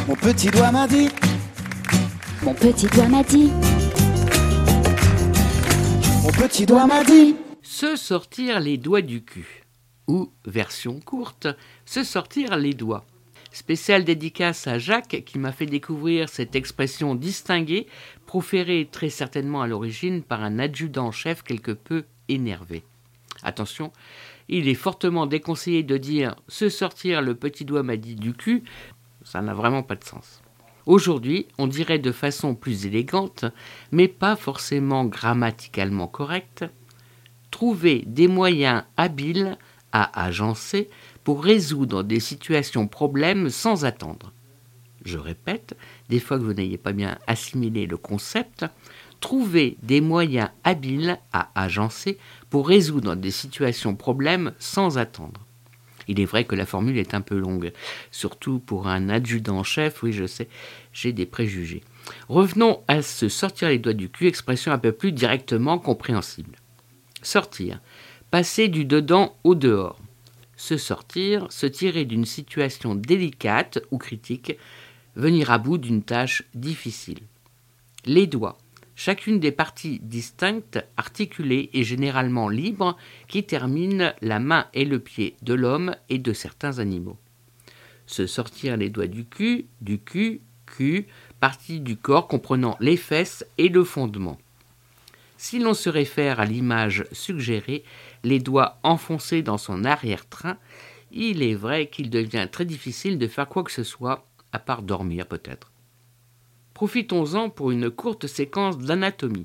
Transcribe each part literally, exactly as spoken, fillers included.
Mon petit doigt m'a dit. Mon petit doigt m'a dit. Mon petit doigt m'a dit. Se sortir les doigts du cul. Ou, version courte, se sortir les doigts. Spéciale dédicace à Jacques qui m'a fait découvrir cette expression distinguée, proférée très certainement à l'origine par un adjudant-chef quelque peu énervé. Attention, il est fortement déconseillé de dire « se sortir le petit doigt m'a dit du cul », ça n'a vraiment pas de sens. Aujourd'hui, on dirait de façon plus élégante, mais pas forcément grammaticalement correcte, trouver des moyens habiles à agencer pour résoudre des situations problèmes sans attendre. Je répète, des fois que vous n'ayez pas bien assimilé le concept, trouver des moyens habiles à agencer pour résoudre des situations problèmes sans attendre. Il est vrai que la formule est un peu longue, surtout pour un adjudant-chef, oui je sais, j'ai des préjugés. Revenons à se sortir les doigts du cul, expression un peu plus directement compréhensible. Sortir, passer du dedans au dehors. Se sortir, se tirer d'une situation délicate ou critique, venir à bout d'une tâche difficile. Les doigts, chacune des parties distinctes, articulées et généralement libres, qui terminent la main et le pied de l'homme et de certains animaux. Se sortir les doigts du cul, du cul, cul, partie du corps comprenant les fesses et le fondement. Si l'on se réfère à l'image suggérée, les doigts enfoncés dans son arrière-train, il est vrai qu'il devient très difficile de faire quoi que ce soit, à part dormir peut-être. Profitons-en pour une courte séquence d'anatomie.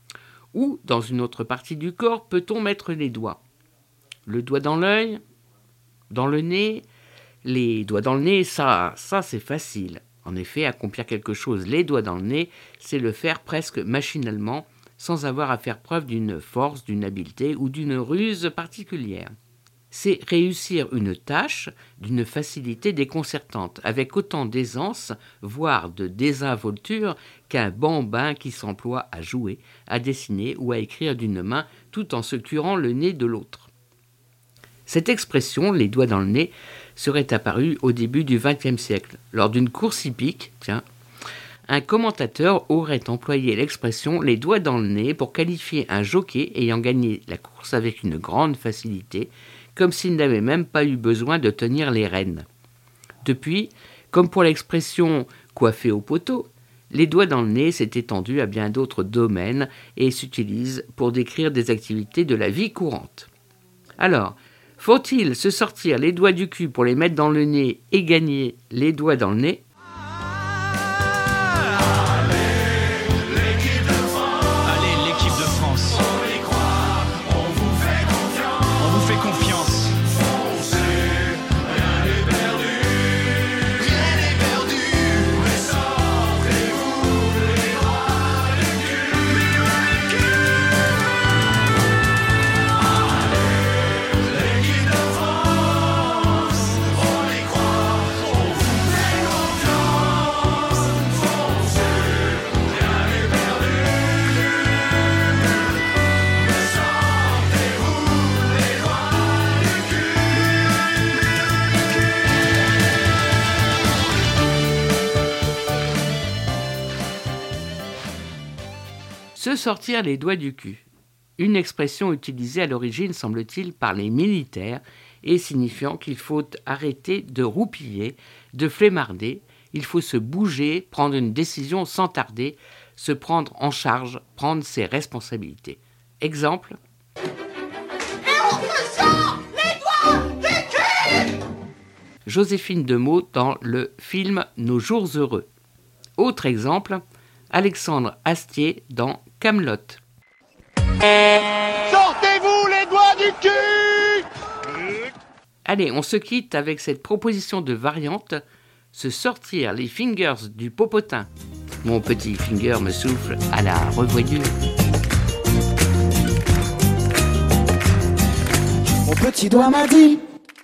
Où, dans une autre partie du corps, peut-on mettre les doigts ? Le doigt dans l'œil ? Dans le nez ? Les doigts dans le nez, ça, ça c'est facile. En effet, accomplir quelque chose les doigts dans le nez, c'est le faire presque machinalement, sans avoir à faire preuve d'une force, d'une habileté ou d'une ruse particulière. C'est réussir une tâche d'une facilité déconcertante, avec autant d'aisance, voire de désinvolture, qu'un bambin qui s'emploie à jouer, à dessiner ou à écrire d'une main, tout en se curant le nez de l'autre. Cette expression, les doigts dans le nez, serait apparue au début du vingtième siècle, lors d'une course hippique, tiens, un commentateur aurait employé l'expression « les doigts dans le nez » pour qualifier un jockey ayant gagné la course avec une grande facilité, comme s'il n'avait même pas eu besoin de tenir les rênes. Depuis, comme pour l'expression « coiffé au poteau », les doigts dans le nez s'est étendu à bien d'autres domaines et s'utilise pour décrire des activités de la vie courante. Alors, faut-il se sortir les doigts du cul pour les mettre dans le nez et gagner les doigts dans le nez ? Se sortir les doigts du cul. Une expression utilisée à l'origine, semble-t-il, par les militaires et signifiant qu'il faut arrêter de roupiller, de flemmarder, il faut se bouger, prendre une décision sans tarder, se prendre en charge, prendre ses responsabilités. Exemple. Et on se sort les doigts du cul ! Joséphine Demeaux dans le film Nos jours heureux. Autre exemple. Alexandre Astier dans Kaamelott. Sortez-vous les doigts du cul ! Allez, on se quitte avec cette proposition de variante, se sortir les fingers du popotin. Mon petit finger me souffle à la revoyure. Mon petit doigt m'a dit.